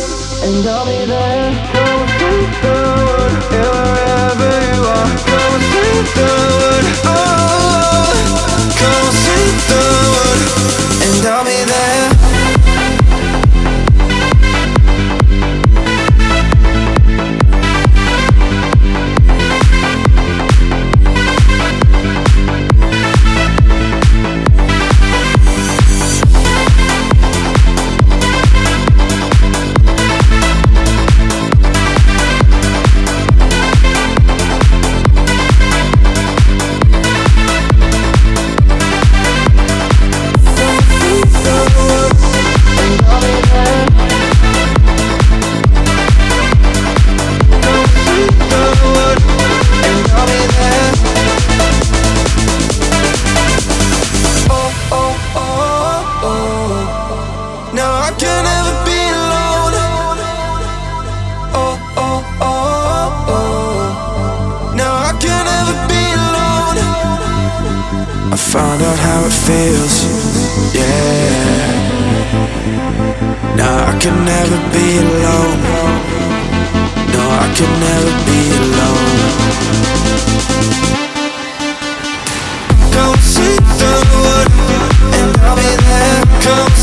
and I'll be there. Come see the wood, yeah, wherever you are. Come see the wood, oh, come see the wood, and I'll be there. I found out how it feels, yeah. Now I can never be alone. No, I can never be alone. Come see the wood, and I'll be there. Come